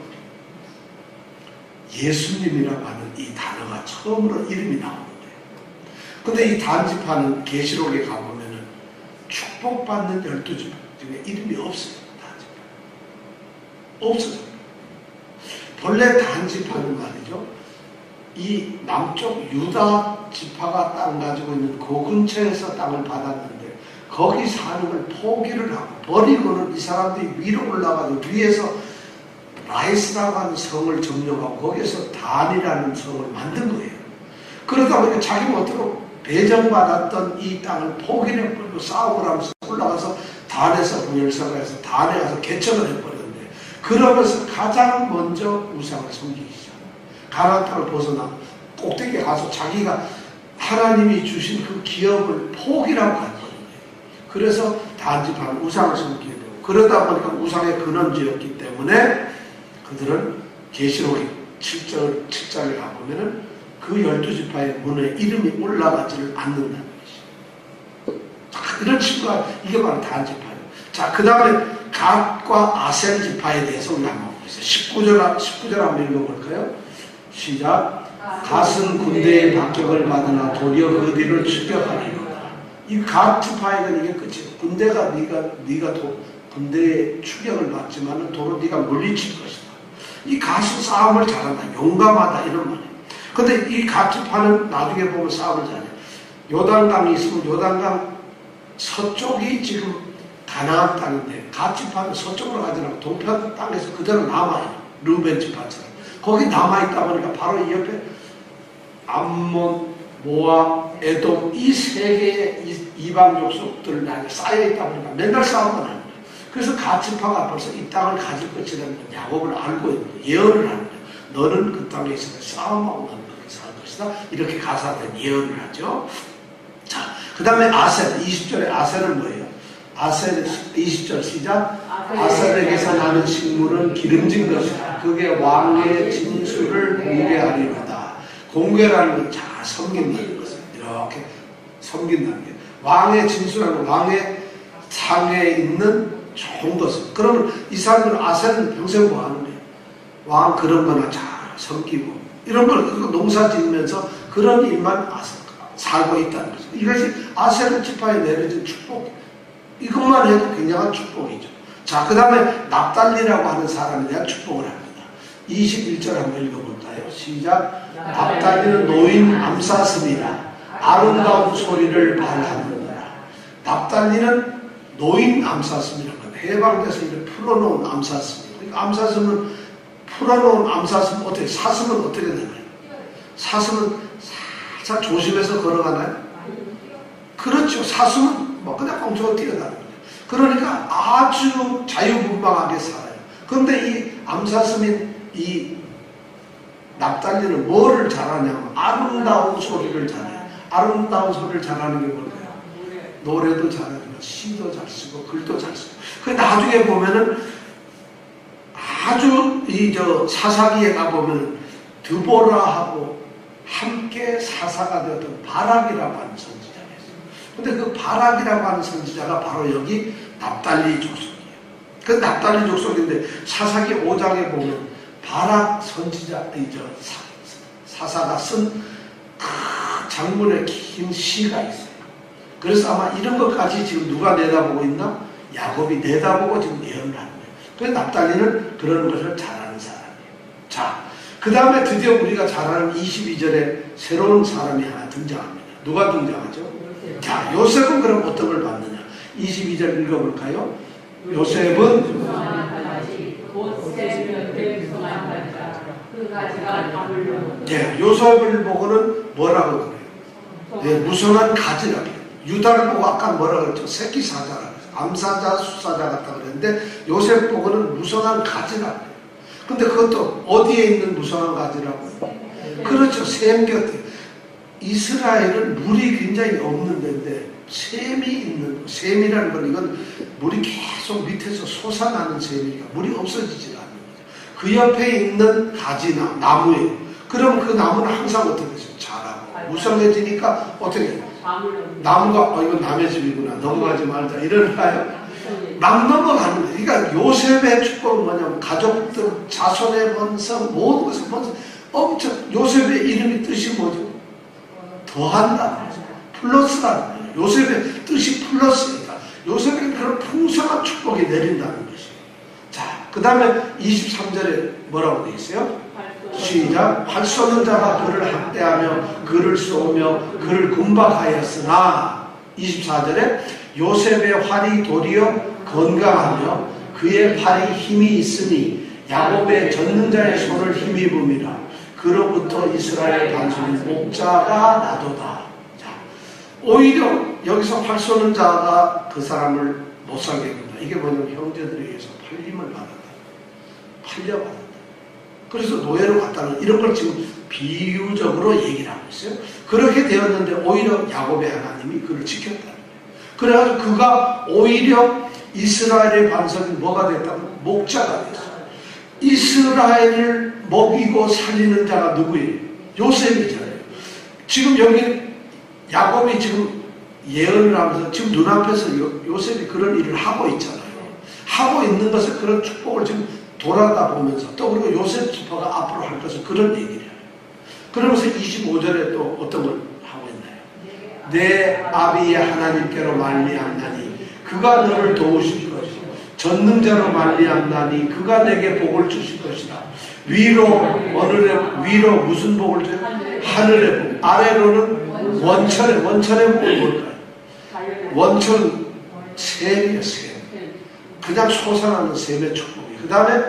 예수님이라고 하는 이 단어가 처음으로 이름이 나오는 거예요. 근데 이 단지파는 계시록에 가보면은 축복받는 12지파 중에 이름이 없어요. 단지파. 없어요. 본래 단지파는 말이죠. 이 남쪽 유다 지파가 땅 가지고 있는 그 근처에서 땅을 받았는데, 거기 사는 걸 포기를 하고 버리고는 이 사람들이 위로 올라가서 위에서 라이스라고 하는 성을 점령하고 거기에서 단이라는 성을 만든 거예요. 그러다 보니까 자기가 어떻게 배정받았던 이 땅을 포기를 해버리고 싸우고 하면서 올라가서 단에서 분열사가 해서 단에 가서 개척을 해버렸는데, 그러면서 가장 먼저 우상을 섬기기 시작합니다. 가나안 땅을 벗어나 꼭대기에 가서 자기가 하나님이 주신 그 기업을 포기라고 하는 거예요. 그래서 단지파는 우상을 섬기게 되고, 그러다 보니까 우상의 근원지였기 때문에 그들은 계시록 7장을 가보면은 그 12지파의 문에 이름이 올라가지를 않는다는 것이죠. 이런 친구가 이게 바로 단지파예요. 자, 그 다음에 갓과 아셀 지파에 대해서 우리 한번 보겠습니다. 19절 한번 읽어볼까요? 시작. 갓은 군대의 박격을 받으나 도리어 그 뒤를 추격하리로다. 이 갓 지파에는 이게 끝이에요. 군대가 네가 군대의 추격을 받지만 도로 네가 물리칠 것이다. 이 가수 싸움을 잘한다. 용감하다. 이런 말이에요. 근데 이 가츠파는 나중에 보면 싸움을 잘해요. 요단강이 있으면 요단강 서쪽이 지금 가나안 땅인데 가츠파는 서쪽으로 가지 않고 동편 땅에서 그대로 남아요. 르우벤 지파처럼. 거기 남아있다 보니까 바로 이 옆에 암몬, 모압, 에돔 이 세 개의 이방 족속들 쌓여있다 보니까 맨날 싸움만 하는 거예요. 그래서 가츠파가 벌써 이 땅을 가질 것이라는 야곱을 알고 있는 거예요. 예언을 하는 거예요. 너는 그 땅에 있으면 싸움하고 나는 그렇게 살 것이다. 이렇게 가사된 예언을 하죠. 자, 그 다음에 아셀, 20절에 아셀은 뭐예요? 아셀 20절 시작. 아셀에게서 나는 식물은 기름진 것이다. 그게 왕의 진수를 공개하리로다. 공개라는 건 잘 섬긴다는 것을 이렇게 섬긴다는 게 왕의 진수라는 왕의 상에 있는 좋은 것을. 그러면 이 사람들은 아셀은 평생 뭐 하는 거예요? 왕 그런 거나 잘 섬기고 이런 걸 농사 지으면서 그런 일만 살고 있다는 거죠. 이것이 아셀 지파에 내려진 축복. 이것만 해도 굉장한 축복이죠. 자, 그 다음에 납달리라고 하는 사람에 대한 축복을 합니다. 21절 한번 읽어볼까요? 시작. 납달리는 노인 암사슴이라 아름다운 소리를 발하느니라. 납달리는 노인 암사슴이라고 합니다. 해방돼서 이제 풀어놓은 암사슴이에요. 그러니까 암사슴은 풀어놓은 암사슴 어떻게, 사슴은 어떻게 되나요? 사슴은 살짝 조심해서 걸어가나요? 그렇죠. 사슴은 뭐 그냥 꽁초가 뛰어다니는 거예요. 그러니까 아주 자유분방하게 살아요. 그런데 이 암사슴인 이 납달리는 뭐를 잘하냐면 아름다운 소리를 잘해요. 아름다운 소리를 잘하는 게 뭘까요? 노래도 잘하는 거, 시도 잘 쓰고 글도 잘 쓰고. 그 나중에 보면은 아주 사사기에 가보면 드보라하고 함께 사사가 되었던 바락이라고 하는 선지자가 있어요. 근데 그 바락이라고 하는 선지자가 바로 여기 납달리 족속이에요. 그 납달리 족속인데 사사기 5장에 보면 바락 선지자, 사사가 쓴 장문의 긴 시가 있어요. 그래서 아마 이런 것까지 지금 누가 내다보고 있나? 야곱이 내다보고 지금 예언을 하는 거예요. 그래서 납달리는 그런 것을 잘하는 사람이에요. 자, 그 다음에 드디어 우리가 잘 아는 22절에 새로운 사람이 하나 등장합니다. 누가 등장하죠? 자, 요셉은 그럼 어떤 걸 받느냐? 22절 읽어볼까요? 요셉은 요셉을 보고는 뭐라고 그래요? 네, 무성한 가지라고 해요. 유다를 보고 아까 뭐라고 그랬죠? 새끼 사자라고 해요. 암사자, 수사자 같다 그랬는데 요셉 보고는 무성한 가지라고 해요. 근데 그것도 어디에 있는 무성한 가지라고 해요? 그렇죠. 샘 곁에. 이스라엘은 물이 굉장히 없는 데인데 샘이 있는, 샘이라는 건 이건 물이 계속 밑에서 솟아나는 샘이니까 물이 없어지지 않는 거죠. 그 옆에 있는 가지나 나무예요. 그럼 그 나무는 항상 어떻게 되죠? 자라고 무성해지니까 어떻게 해요? 나무가 이건 남의 집이구나 넘어가지 말자 이러나요? 막 넘어가는 거예요. 그러니까 요셉의 축복은 뭐냐면 가족들, 자손의 번성, 모든 것을 번성. 엄청 요셉의 이름이 뜻이 뭐죠? 더한다. 플러스라는 거예요. 요셉의 뜻이 플러스니까 요셉에게 그런 풍성한 축복이 내린다는 것이에요. 자, 그 다음에 23절에 뭐라고 되어 있어요? 시작. 활 쏘는 자가 그를 학대하며 그를 쏘며 그를 군박하였으나 24절에 요셉의 활이 도리어 건강하며 그의 팔이 힘이 있으니 야곱의 젖는 자의 손을 힘입음이라. 그로부터 이스라엘 반석이 목자가 나도다. 자, 오히려 여기서 활 쏘는 자가 그 사람을 못 살게 된다. 이게 뭐냐면 형제들에 의해서 팔림을 받았다. 팔려받았다. 그래서 노예로 갔다는 이런 걸 지금 비유적으로 얘기를 하고 있어요. 그렇게 되었는데 오히려 야곱의 하나님이 그를 지켰다는 거예요. 그래가지고 그가 오히려 이스라엘의 반석이 뭐가 됐다면 목자가 됐어요. 이스라엘을 먹이고 살리는 자가 누구예요? 요셉이잖아요. 지금 여기 야곱이 지금 예언을 하면서 지금 눈앞에서 요셉이 그런 일을 하고 있잖아요. 하고 있는 것을 그런 축복을 지금 돌아다 보면서 또 그리고 요셉 지파가 앞으로 할 것을 그런 얘기를 해요. 그러면서 25절에 또 어떤 걸 하고 있나요? 내 아비의 하나님께로 말미암나니 그가 너를 도우실 것이고 전능자로 말미암나니 그가 내게 복을 주실 것이다. 위로 위로 무슨 복을 줘요? 하늘의 복. 아래로는 원천의 복을 뭘까요? 원천 샘이에요. 샘. 그냥 솟아나는 샘의 축복이. 그 다음에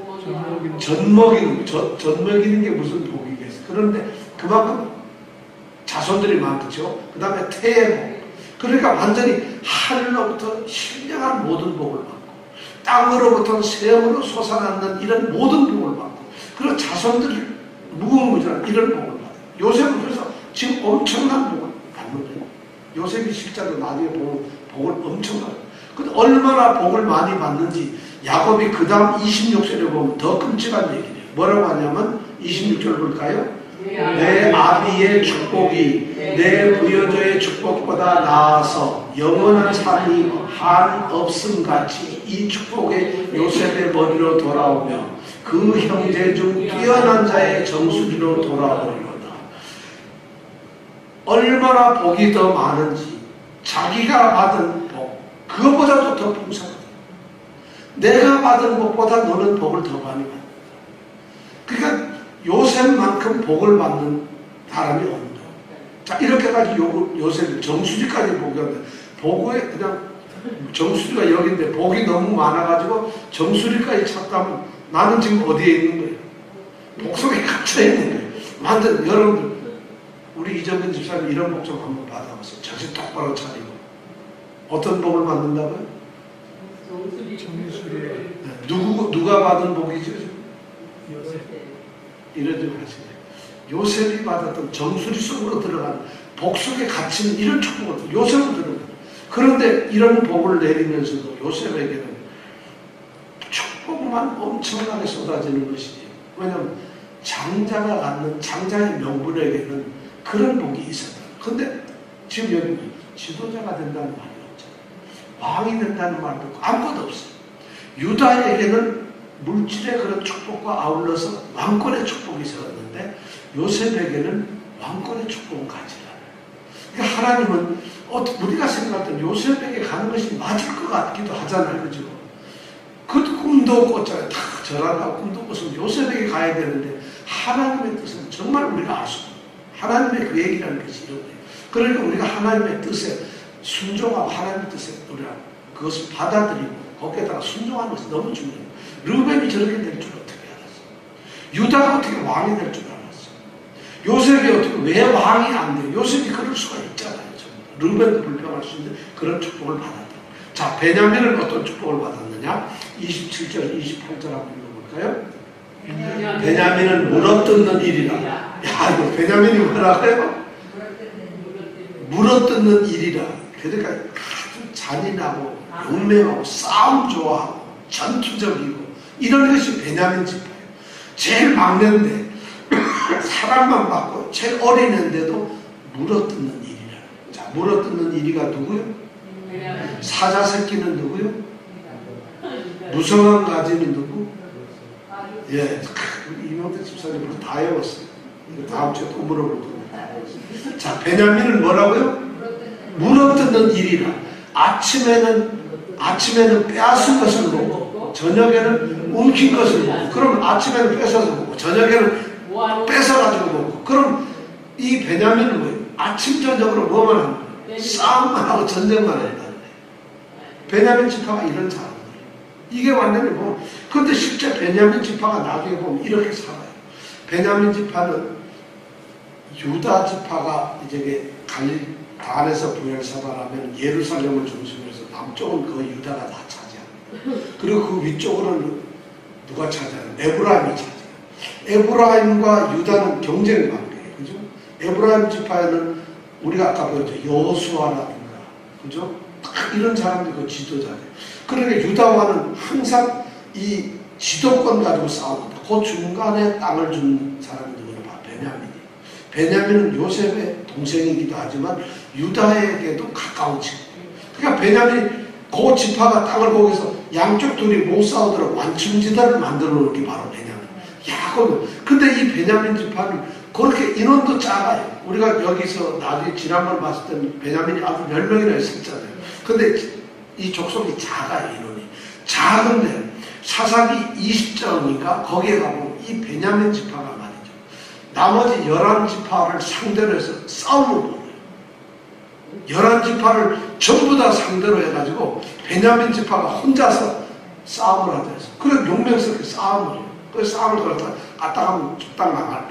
젖먹이는 게 무슨 복이겠어요? 그런데 그만큼 자손들이 많겠죠. 그 다음에 태의 복. 그러니까 완전히 하늘로부터 신령한 모든 복을 받고 땅으로부터 샘으로 솟아나는 이런 모든 복을 받고 그리고 자손들이 무궁무진한 이런 복을 받아요. 요셉은 그래서 지금 엄청난 복을 받는 거예요. 요셉이 실제로 나중에 보면 복을 엄청나요. 근데 얼마나 복을 많이 받는지 야곱이 그 다음 26절에 보면 더 끔찍한 얘기예요. 뭐라고 하냐면 26절 볼까요? 내 아비의 축복이 내 부여자의 축복보다 나아서 영원한 삶이 한없음같이 이 축복이 요셉의 머리로 돌아오며 그 형제 중 뛰어난 자의 정수리로 돌아오리로다. 얼마나 복이 더 많은지 자기가 받은 복 그것보다도 더 풍성하다. 내가 받은 복보다 너는 복을 더 많이 받는다. 그러니까 요셉만큼 복을 받는 사람이 없는 거예요. 자, 이렇게까지 요셉이 정수리까지 복이 왔는데, 복에 그냥 정수리가 여기인데 복이 너무 많아가지고 정수리까지 찾다면 나는 지금 어디에 있는 거예요? 복 속에 갇혀 있는 거예요. 완전 여러분들, 우리 이정근 집사님 이런 복 좀 한번 받아보세요. 정신 똑바로 차리고. 어떤 복을 받는다고요? 정수리. 네, 누가 받은 복이죠? 요셉. 이러지 마세요. 요셉이 받았던 정수리 속으로 들어가는 복 속에 갇힌 이런 축복을 요셉은 들어가요. 그런데 이런 복을 내리면서도 요셉에게는 축복만 엄청나게 쏟아지는 것이지. 왜냐하면 장자가 갖는 장자의 명분에게는 그런 복이 있었다. 그런데 지금 여기 지도자가 된다는 말이 없잖아요. 왕이 된다는 말도 아무것도 없어요. 유다에게는 물질의 그런 축복과 아울러서 왕권의 축복이 있었는데 요셉에게는 왕권의 축복은 가지 않아요. 그러니까 하나님은 우리가 생각할 때 요셉에게 가는 것이 맞을 것 같기도 하잖아요. 그죠? 그 꿈도 꿨잖아요. 다 절하다고 꿈도 꿨으면 요셉에게 가야 되는데 하나님의 뜻은 정말 우리가 알 수 없어요. 하나님의 계획이라는 것이 이런 거예요. 그러니까 우리가 하나님의 뜻에 순종하고 하나님의 뜻에 우리가 그것을 받아들이고 거기에다가 순종하는 것이 너무 중요해요. 르벤이 저렇게 될 줄 어떻게 알았어요? 유다가 어떻게 왕이 될 줄 알았어요? 요셉이 어떻게 왜 왕이 안 돼요? 요셉이 그럴 수가 있잖아요. 르벤도 불평할 수 있는 그런 축복을 받았다. 자, 베냐민은 어떤 축복을 받았느냐? 27절, 28절 한번 읽어볼까요? 베냐민은 물어뜯는 일이라. 야, 이거 베냐민이 뭐라고요? 물어뜯는 일이라. 그러니까 아주 잔인하고 용맹하고 싸움 좋아하고 전투적이고 이런 것이 베냐민 지파예요. 제일 막내인데 사랑만 받고 제일 어린애인데도 물어뜯는 일이라. 자, 물어뜯는 일이가 누구요? 사자 새끼는 누구요? 무성한 가지는 누구? 예, 이명대 집사님은 다 외웠어요. 이거 다음 주에 또 물어볼 겁니다. 자, 베냐민은 뭐라고요? 물어뜯는 일이라. 아침에는 빼앗은 것을 먹고 저녁에는 움킨 것을 먹고, 그럼 아침에는 뺏어서 먹고 저녁에는 뺏어가지고 먹고, 그럼 이 베냐민은 뭐예요? 아침 저녁으로 뭐만 하는 거예요? 싸움만 하고 전쟁만 한다는 거예요. 베냐민 지파가 이런 사람이에요. 이게 완전히 뭐, 그런데 실제 베냐민 지파가 나중에 보면 이렇게 살아요. 베냐민 지파는 유다 지파가 이제 갈릴 단에서 부엘사바라면 예루살렘을 중심으로 해서 남쪽은 그 유다가 다 차지합니다. 그리고 그 위쪽으로는 누가 차지하냐? 에브라임이 차지해요. 에브라임과 유다는 경쟁 관계예요. 그죠? 에브라임 지파에는 우리가 아까 배웠죠. 여호수아라든가, 그죠? 이런 사람들이 그 지도자예요. 그러니까 유다와는 항상 이 지도권 가지고 싸웁니다. 그 중간에 땅을 준 사람이 누구냐? 베냐민이에요. 베냐민은 요셉의 동생이기도 하지만 유다에게도 가까운 친구. 그러니까 베냐민이 그 지파가 땅을 거기서 양쪽 둘이 못 싸우도록 완충지대를 만들어 놓은 게 바로 베냐민. 야, 근데 이 베냐민 지파는 그렇게 인원도 작아요. 우리가 여기서 나중에 지난번 봤을 때는 베냐민이 아주 10명이나 있었잖아요. 근데 이 족속이 작아요, 인원이. 작은데 사사기 20장인가 거기에 가보면 이 베냐민 지파가 말이죠. 나머지 11지파를 상대로 해서 싸움을 벌여요. 11지파를 전부 다 상대로 해가지고 베냐민 지파가 혼자서 싸움을 하자 해서 그래 용맹스럽게 싸움을 해요. 그 싸움을 걸었다 갔다 가면 죽당 나갈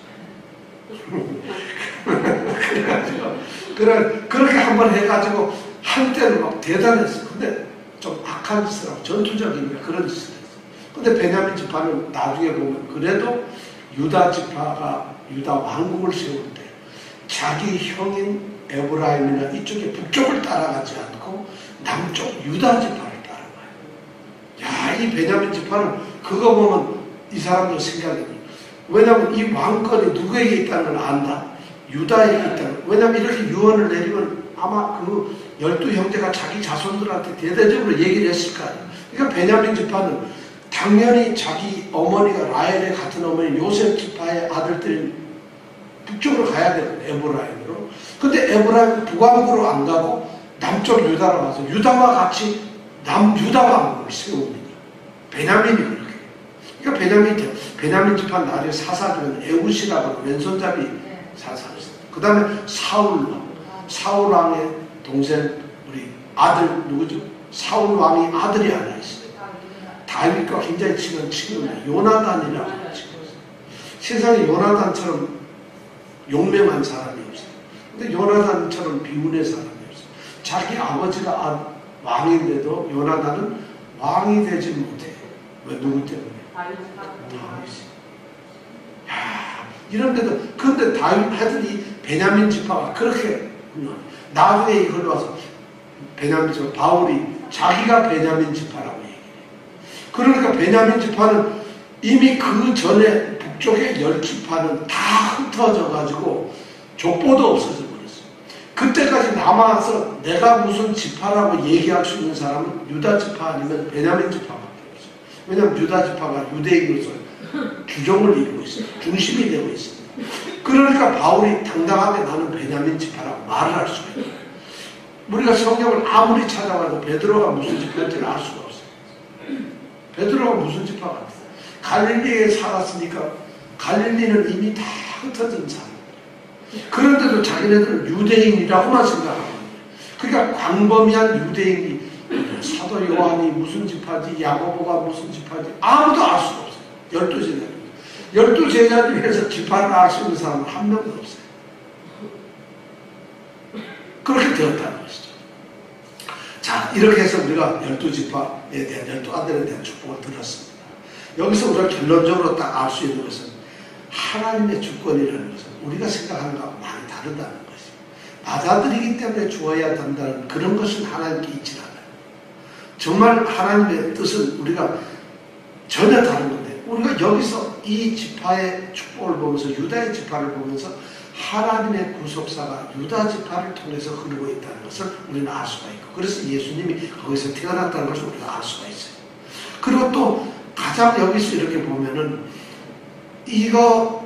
뻔했죠. 그래가지고 그렇게 한번 해가지고 한때는 막 대단했어요. 근데 좀 악한 짓을 하고 전투적인 그런 짓을 했어요. 근데 베냐민 지파는 나중에 보면 그래도 유다 지파가 유다 왕국을 세울 때 자기 형인 에브라임이나 이쪽에 북쪽을 따라가지 않고 남쪽 유다 지파를 따라가요. 야, 이 베냐민 지파는 그거 보면 이 사람들 생각이 들어요. 왜냐하면 이 왕권이 누구에게 있다는 걸 안다. 유다에게 있다는. 왜냐하면 이렇게 유언을 내리면 아마 그 12형제가 자기 자손들한테 대대적으로 얘기를 했을 거 아니에요. 그러니까 베냐민 지파는 당연히 자기 어머니가 라헬의 같은 어머니 요셉 지파의 아들들이 북쪽으로 가야 되거든요. 에브라임으로. 근데 에브라임 북왕국으로 안 가고 남쪽 유다로 가서 유다와 같이 남유다 왕국을 세웁니다. 베냐민이 그렇게. 그러니까 베냐민 지파 나중에 사사들은 에웃이라고 왼손잡이 사사를 했어요. 그 다음에 사울 왕의 동생 우리 아들 누구죠? 사울 왕이 아들이 하나 있어요. 다윗과 굉장히 친한 친구입니다. 요나단이라고 친구였어요. 세상에 요나단처럼 용맹한 사람이 없어요. 근데 요나단처럼 비운의 사람이 없어요. 자기 아버지가 왕인데도 요나단은 왕이 되지 못해요. 왜? 누구 때문에? 다윗이. 야, 이런데도 근데 다윗 하여튼 이 베냐민 지파가 그렇게 나중에 이걸 와서 베냐민 지파 바울이 자기가 베냐민 지파라고 얘기해요. 그러니까 베냐민 지파는 이미 그 전에 북쪽의 10지파는 다 흩어져 가지고 족보도 없어져 버렸어요. 그때까지 남아서 내가 무슨 지파라고 얘기할 수 있는 사람은 유다 지파 아니면 베냐민 지파밖에 없어요. 왜냐하면 유다 지파가 유대인으로서 규정을 이루고 있어요. 중심이 되고 있습니다. 그러니까 바울이 당당하게 나는 베냐민 지파라고 말을 할 수가 있어요. 우리가 성경을 아무리 찾아봐도 베드로가 무슨 지파인지를 알 수가 없어요. 베드로가 무슨 지파가 있어요. 갈릴리에 살았으니까 갈릴리는 이미 다 흩어진 사람. 그런데도 자기네들은 유대인이라고만 생각하고 있어요. 그러니까 광범위한 유대인이 사도 요한이 무슨 지파지, 야고보가 무슨 지파지 아무도 알 수가 없어요. 12제자. 12제자 중에서 지파를 알 수 있는 사람은 한 명도 없어요. 그렇게 되었다는 것이죠. 자, 이렇게 해서 우리가 12지파에 대한 12아들에 대한 축복을 들었습니다. 여기서 우리가 결론적으로 딱 알 수 있는 것은 하나님의 주권이라는 것은 우리가 생각하는 것과 많이 다르다는 것이죠. 받아들이기 때문에 주어야 된다는 그런 것은 하나님께 있지 않아요. 정말 하나님의 뜻은 우리가 전혀 다른 건데 우리가 여기서 이 지파의 축복을 보면서 유다의 지파를 보면서 하나님의 구속사가 유다 지파를 통해서 흐르고 있다는 것을 우리는 알 수가 있고 그래서 예수님이 거기서 태어났다는 것을 우리가 알 수가 있어요. 그리고 또 가장 여기서 이렇게 보면은 이거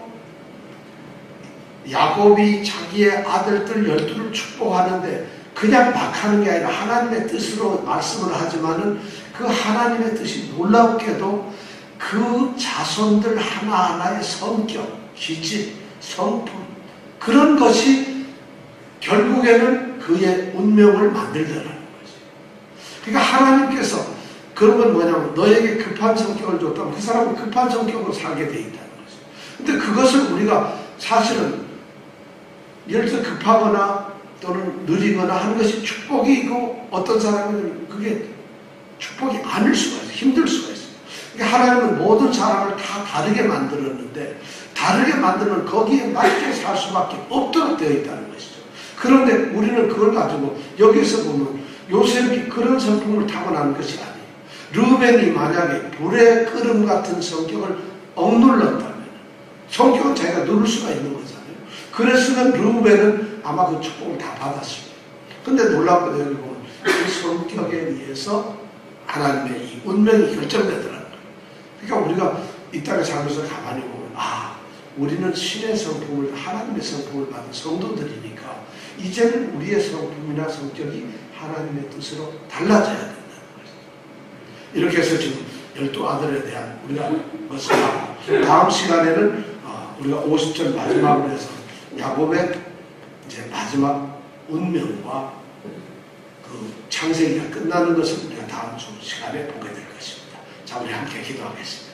야곱이 자기의 아들들 12를 축복하는데 그냥 막 하는 게 아니라 하나님의 뜻으로 말씀을 하지만은 그 하나님의 뜻이 놀랍게도 그 자손들 하나하나의 성격, 기질, 성품 그런 것이 결국에는 그의 운명을 만들더라는 거지. 그러니까 하나님께서 그런 건 뭐냐면 너에게 급한 성격을 줬다면 그 사람은 급한 성격으로 살게 돼 있다는 거지. 근데 그것을 우리가 사실은 예를 들어 급하거나 또는 느리거나 하는 것이 축복이고 어떤 사람은 그게 축복이 아닐 수가 있어요. 힘들 수가 있어요. 그러니까 하나님은 모든 사람을 다 다르게 만들었는데 다르게 만들면 거기에 맞게 살 수밖에 없도록 되어 있다는 것이죠. 그런데 우리는 그걸 가지고 여기서 보면 요셉이 그런 성품을 타고난 것이 아니에요. 르우벤이 만약에 불의 끓음 같은 성격을 억눌렀다면 성격은 자기가 누를 수가 있는 거잖아요. 그랬으면 르우벤은 아마 그 축복을 다 받았을 거예요. 근데 놀랍게도 여기 보면 그 성격에 의해서 하나님의 이 운명이 결정되더라는 거예요. 그러니까 우리가 이 땅에 살면서 가만히 보면 우리는 신의 성품을 하나님의 성품을 받은 성도들이니까 이제는 우리의 성품이나 성격이 하나님의 뜻으로 달라져야 된다는 거죠. 이렇게 해서 지금 12아들에 대한 우리가 것을 하고, 다음 시간에는 우리가 50절 마지막으로 해서 야곱의 이제 마지막 운명과 그 창세기가 끝나는 것을 우리가 다음 주 시간에 보게 될 것입니다. 자, 우리 함께 기도하겠습니다.